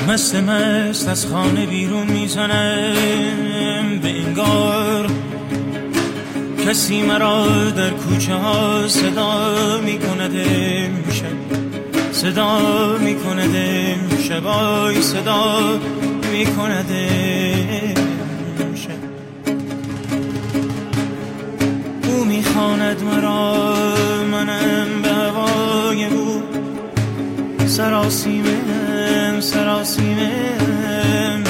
مست از خانه بیرون میزنم، به انگار کسی مرا در کوچه ها صدا میکند امشب، صدا میکند امشب، آی صدا میکند امشب. او میخواند مرا، منم به هوای او سراسیمم، سراسیمم.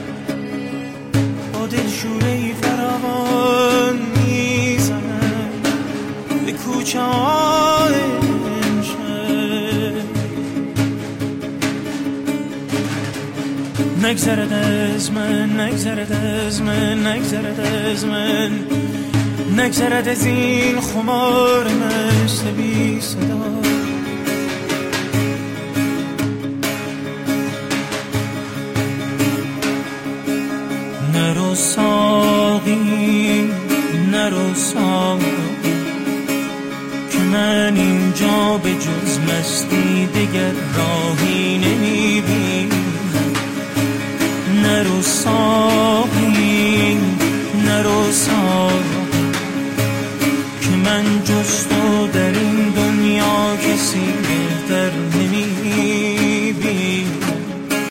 با دلشوره‌ای فراوان میزنم به کوچه های امشب. نگذرد از من، نگذرد از من، نگذرد از من، نگذرد از این خمار مست بی صدا. نرو ساقی، نرو ساقی، که من اینجا به جز مستی دیگر راهی